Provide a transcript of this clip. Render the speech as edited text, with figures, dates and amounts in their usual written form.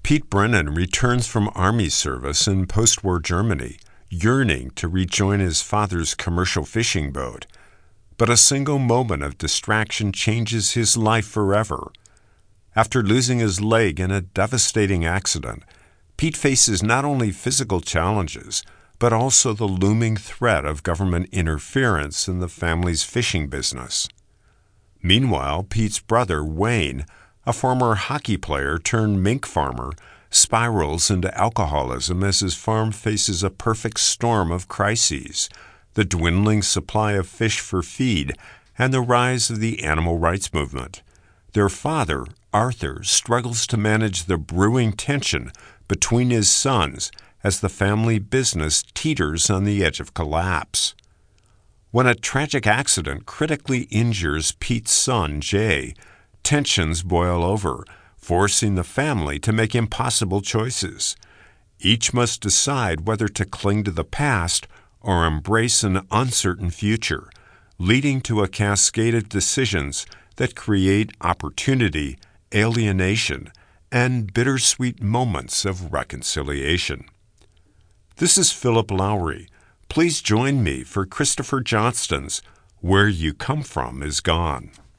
Pete Brennan returns from Army service in post-war Germany, yearning to rejoin his father's commercial fishing boat. But a single moment of distraction changes his life forever. After losing his leg in a devastating accident, Pete faces not only physical challenges, but also the looming threat of government interference in the family's fishing business. Meanwhile, Pete's brother, Wayne, a former hockey player turned mink farmer, spirals into alcoholism as his farm faces a perfect storm of crises: the dwindling supply of fish for feed and the rise of the animal rights movement. Their father, Arthur, struggles to manage the brewing tension between his sons as the family business teeters on the edge of collapse. When a tragic accident critically injures Pete's son, Jay, tensions boil over, forcing the family to make impossible choices. Each must decide whether to cling to the past or embrace an uncertain future, leading to a cascade of decisions that create opportunity, alienation, and bittersweet moments of reconciliation. This is Philip Lowry. Please join me for Christopher Johnston's Where You Come From Is Gone.